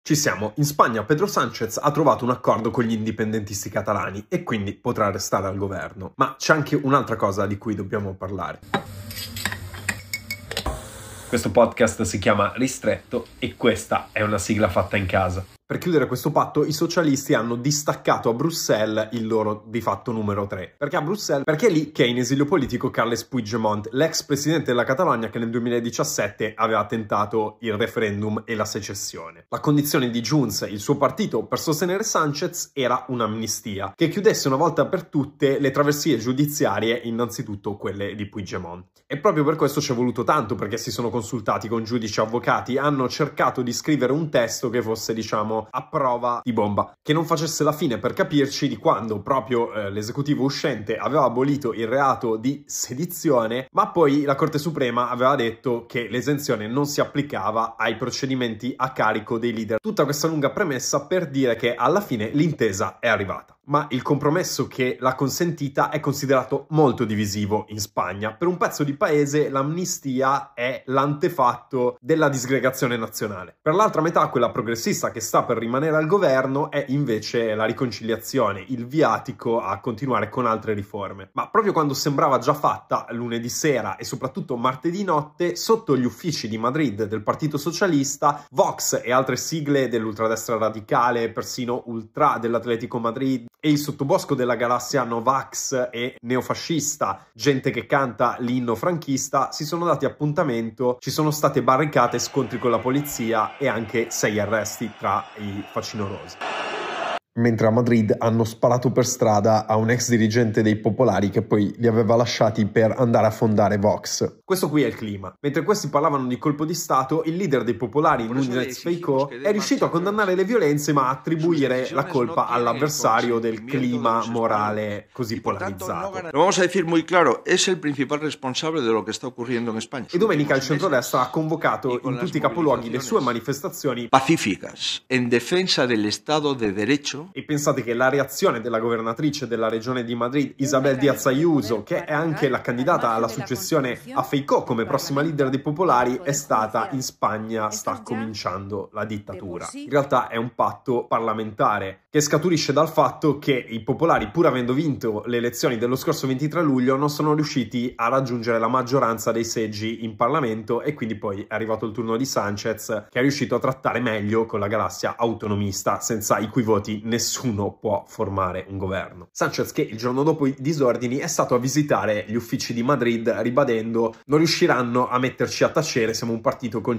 Ci siamo, in Spagna Pedro Sánchez ha trovato un accordo con gli indipendentisti catalani e quindi potrà restare al governo. Ma c'è anche un'altra cosa di cui dobbiamo parlare. Questo podcast si chiama Ristretto e questa è una sigla fatta in casa. Per chiudere questo patto, i socialisti hanno distaccato a Bruxelles il loro di fatto numero 3. Perché a Bruxelles? Perché è lì che è in esilio politico Carles Puigdemont, l'ex presidente della Catalogna che nel 2017 aveva tentato il referendum e la secessione. La condizione di Junts, il suo partito, per sostenere Sánchez era un'amnistia, che chiudesse una volta per tutte le traversie giudiziarie, innanzitutto quelle di Puigdemont. E proprio per questo ci è voluto tanto, perché si sono consultati con giudici e avvocati, hanno cercato di scrivere un testo che fosse, a prova di bomba, che non facesse la fine, per capirci, di quando proprio l'esecutivo uscente aveva abolito il reato di sedizione, ma poi la Corte Suprema aveva detto che l'esenzione non si applicava ai procedimenti a carico dei leader. Tutta questa lunga premessa per dire che alla fine l'intesa è arrivata. Ma il compromesso che l'ha consentita è considerato molto divisivo in Spagna. Per un pezzo di paese l'amnistia è l'antefatto della disgregazione nazionale. Per l'altra metà, quella progressista che sta per rimanere al governo, è invece la riconciliazione, il viatico a continuare con altre riforme. Ma proprio quando sembrava già fatta, lunedì sera e soprattutto martedì notte, sotto gli uffici di Madrid del Partito Socialista, Vox e altre sigle dell'ultradestra radicale, persino Ultra dell'Atletico Madrid, e il sottobosco della galassia Novax e neofascista, gente che canta l'inno franchista, si sono dati appuntamento, ci sono state barricate, scontri con la polizia e anche 6 arresti tra i facinorosi. Mentre a Madrid hanno sparato per strada a un ex dirigente dei Popolari che poi li aveva lasciati per andare a fondare Vox. Questo qui è il clima. Mentre questi parlavano di colpo di Stato, il leader dei Popolari, Núñez Feijóo, è riuscito a condannare le violenze ma a attribuire la colpa all'avversario del clima morale così polarizzato. Lo vamos a decir muy claro, es el principal responsable de lo que está ocurriendo en España. E domenica il centrodestra ha convocato in tutti i capoluoghi le sue manifestazioni pacíficas en defensa del Estado de Derecho. E pensate che la reazione della governatrice della regione di Madrid, Isabel Díaz Ayuso, che è anche la candidata alla successione a Feijóo come prossima leader dei Popolari, è stata: in Spagna sta cominciando la dittatura. In realtà è un patto parlamentare che scaturisce dal fatto che i Popolari, pur avendo vinto le elezioni dello scorso 23 luglio, non sono riusciti a raggiungere la maggioranza dei seggi in Parlamento e quindi poi è arrivato il turno di Sánchez, che è riuscito a trattare meglio con la galassia autonomista, senza i cui voti nessuno può formare un governo. Sánchez, che il giorno dopo i disordini è stato a visitare gli uffici di Madrid ribadendo: non riusciranno a metterci a tacere, siamo un partito con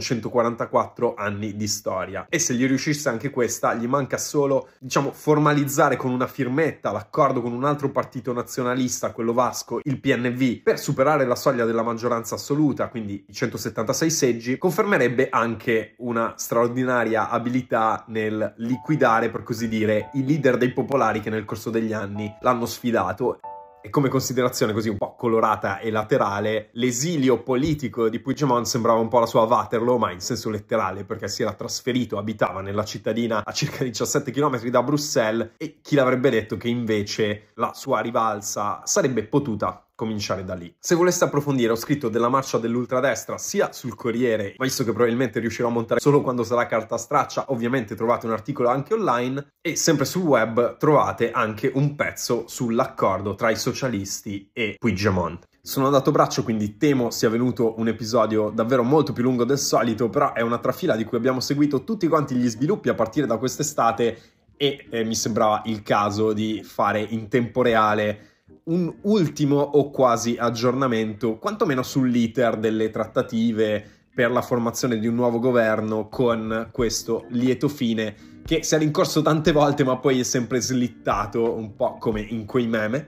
144 anni di storia. E se gli riuscisse anche questa, gli manca solo, formalizzare con una firmetta l'accordo con un altro partito nazionalista, quello vasco, il PNV, per superare la soglia della maggioranza assoluta, quindi i 176 seggi. Confermerebbe anche una straordinaria abilità nel liquidare, per così dire, i leader dei Popolari che nel corso degli anni l'hanno sfidato. E come considerazione così un po' colorata e laterale, l'esilio politico di Puigdemont sembrava un po' la sua Waterloo, ma in senso letterale, perché si era trasferito, abitava nella cittadina a circa 17 km da Bruxelles, e chi l'avrebbe detto che invece la sua rivalsa sarebbe potuta cominciare da lì. Se voleste approfondire, ho scritto della marcia dell'ultradestra sia sul Corriere, ma visto che probabilmente riuscirò a montare solo quando sarà carta straccia, ovviamente trovate un articolo anche online, e sempre sul web trovate anche un pezzo sull'accordo tra i socialisti e Puigdemont. Sono andato a braccio, quindi temo sia venuto un episodio davvero molto più lungo del solito, però è una trafila di cui abbiamo seguito tutti quanti gli sviluppi a partire da quest'estate e mi sembrava il caso di fare in tempo reale un ultimo o quasi aggiornamento, quantomeno sull'iter delle trattative per la formazione di un nuovo governo, con questo lieto fine che si è rincorso tante volte ma poi è sempre slittato, un po' come in quei meme.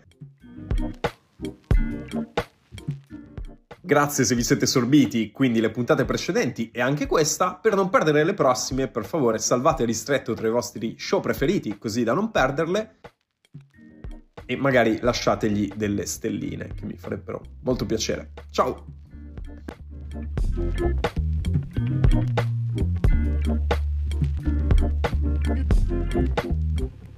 Grazie se vi siete sorbiti quindi le puntate precedenti e anche questa. Per non perdere le prossime, per favore salvate Ristretto tra i vostri show preferiti, così da non perderle, e magari lasciategli delle stelline che mi farebbero molto piacere. Ciao!